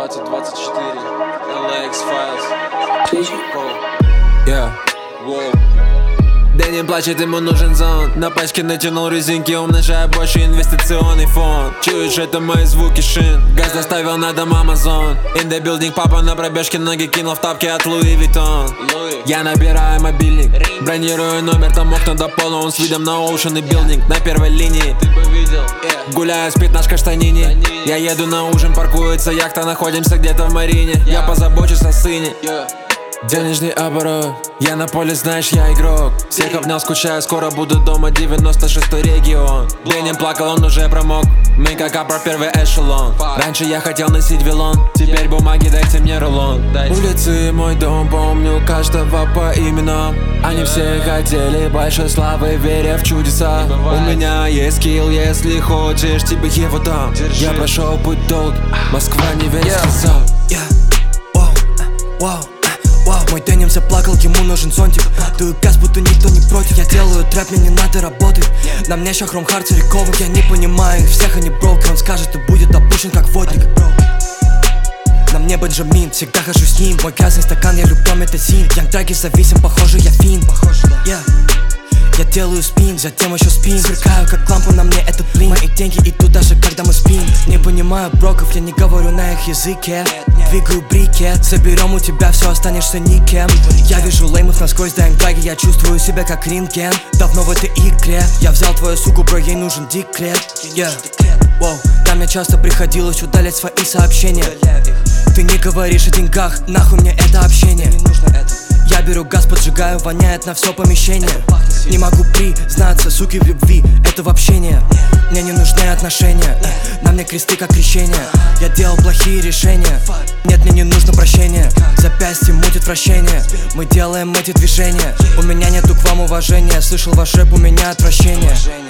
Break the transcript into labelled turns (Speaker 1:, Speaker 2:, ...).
Speaker 1: 2024 LAX Files.
Speaker 2: Yeah.
Speaker 1: Wow.
Speaker 2: Да не плачет, ему нужен зонт. На пачке натянул резинки, умножая больше инвестиционный фонд. Чуешь, это мои звуки шин. Газ доставил на дом Amazon. In the building, папа на пробежке ноги кинул в тапки от Louis Vuitton. Я набираю мобильник, бронирую номер, там окна до пола, он с видом на Ocean и билдинг. На первой линии
Speaker 1: Ты бы видел,
Speaker 2: гуляю, спит наш каштанине. Я еду на ужин, паркуется яхта, находимся где-то в марине. Я позабочусь о сыне. Денежный оборот, я на поле, знаешь, я игрок. Всех обнял, скучаю, скоро буду дома, 96-й регион. Ленин плакал, он уже промок, мы как про первый эшелон. Раньше я хотел носить вилон, теперь бумаги, дайте мне рулон. Улицы, мой дом, помню каждого по именам. Они все хотели большой славы, веря в чудеса. У меня есть скилл, если хочешь, тебе его дам. Я прошел путь долг, Москва не верит в сказал.
Speaker 3: Мой деним заплакал, ему нужен зонтик. Дую газ, будто никто не против. Я делаю трэп, мне не надо работать. На мне еще хром-хард цариковых. Я не понимаю их всех, они броуки. Он скажет и будет опущен как водник. На мне Бенджамин, всегда хожу с ним. Мой грязный стакан, я люблю метазин. Янг-драги зависим, похоже, я фин. Я делаю спин, затем еще спин. Сверкаю как лампа, на мне этот блин. Мои деньги идут даже когда мы спим. Не понимаю броков, я не говорю на их языке. Двигаю брикет, заберем у тебя все, останешься никем. Я вижу леймов насквозь, да янг-драги, я чувствую себя как рентген. Давно в этой игре, я взял твою суку, бро, ей нужен декрет. Там мне часто приходилось удалять свои сообщения. Ты не говоришь о деньгах, нахуй мне это общение. Я беру газ, поджигаю, воняет на все помещение. Не могу признаться, суки, в любви, это вообще не. Мне не нужны отношения, на мне кресты как крещение. Я делал плохие решения, нет, мне не нужно прощения. Запястье мутит вращение, мы делаем эти движения. У меня нету к вам уважения, слышал ваш рэп, у меня отвращение.